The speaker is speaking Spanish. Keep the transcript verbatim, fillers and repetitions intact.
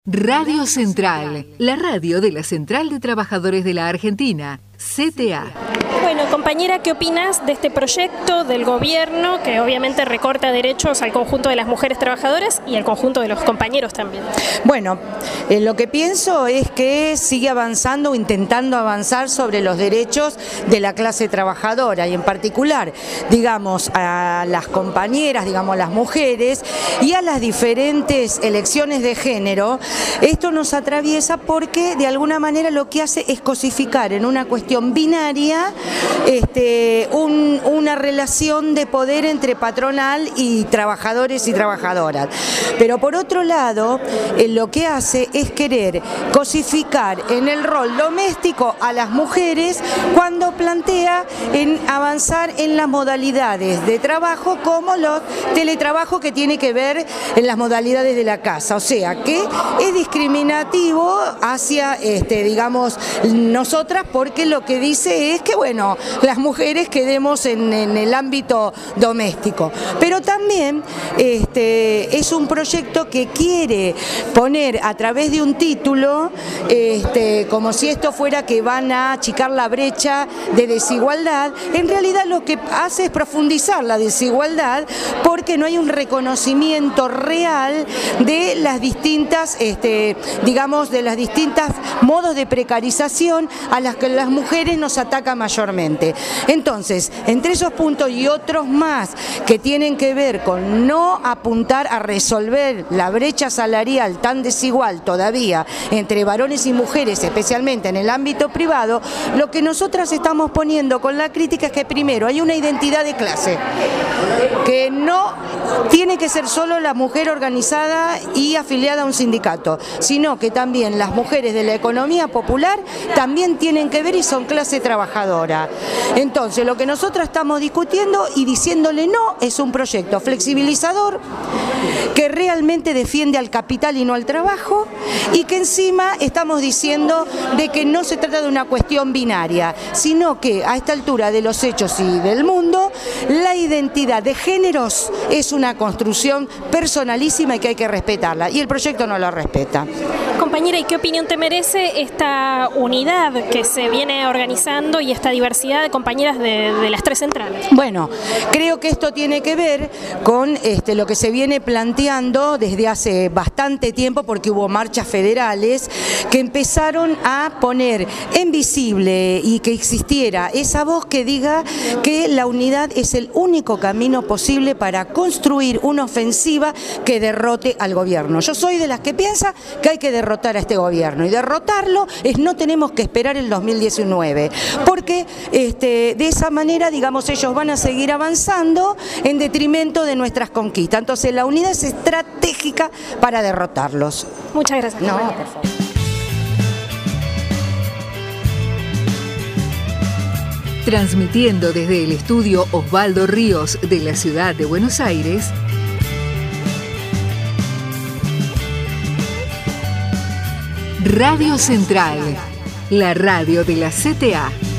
Radio Central, la radio de la Central de Trabajadores de la Argentina, C T A. Bueno, compañera, ¿qué opinas de este proyecto del gobierno que obviamente recorta derechos al conjunto de las mujeres trabajadoras y al conjunto de los compañeros también? Bueno, eh, lo que pienso es que sigue avanzando o intentando avanzar sobre los derechos de la clase trabajadora y en particular, digamos, a las compañeras, digamos, a las mujeres y a las diferentes elecciones de género. Esto nos atraviesa porque de alguna manera lo que hace es cosificar en una cuestión binaria Este, un, una relación de poder entre patronal y trabajadores y trabajadoras. Pero por otro lado, eh, lo que hace es querer cosificar en el rol doméstico a las mujeres cuando plantea en avanzar en las modalidades de trabajo como los teletrabajos que tiene que ver en las modalidades de la casa. O sea, que es discriminativo hacia, este, digamos, nosotras porque lo que dice es que, bueno, las mujeres quedemos en, en el ámbito doméstico. Pero también este, es un proyecto que quiere poner a través de un título, este, como si esto fuera que van a achicar la brecha de desigualdad. En realidad lo que hace es profundizar la desigualdad porque no hay un reconocimiento real de las distintas, este, digamos, de las distintas modos de precarización a las que las mujeres nos atacan mayormente. Entonces, entre esos puntos y otros más que tienen que ver con no apuntar a resolver la brecha salarial tan desigual todavía entre varones y mujeres, especialmente en el ámbito privado, lo que nosotras estamos poniendo con la crítica es que primero hay una identidad de clase, que no tiene que ser solo la mujer organizada y afiliada a un sindicato, sino que también las mujeres de la economía popular también tienen que ver y son clase trabajadora. Entonces, lo que nosotros estamos discutiendo y diciéndole no es un proyecto flexibilizador que realmente defiende al capital y no al trabajo y que encima estamos diciendo de que no se trata de una cuestión binaria, sino que a esta altura de los hechos y del mundo, la identidad de géneros es una construcción personalísima y que hay que respetarla y el proyecto no la respeta. Compañera, ¿y qué opinión te merece esta unidad que se viene organizando y esta diversidad de compañeras de, de las tres centrales? Bueno, creo que esto tiene que ver con este, lo que se viene planteando desde hace bastante tiempo porque hubo marchas federales que empezaron a poner en visible y que existiera esa voz que diga que la unidad es el único camino posible para construir una ofensiva que derrote al gobierno. Yo soy de las que piensa que hay que derrotar a este gobierno y derrotarlo es no tenemos que esperar el dos mil diecinueve porque este, de esa manera, digamos, ellos van a seguir avanzando en detrimento de nuestras conquistas. Entonces la unidad es estratégica para derrotarlos. Muchas gracias. No, por favor. Transmitiendo desde el estudio Osvaldo Ríos de la ciudad de Buenos Aires, Radio Central, la radio de la C T A.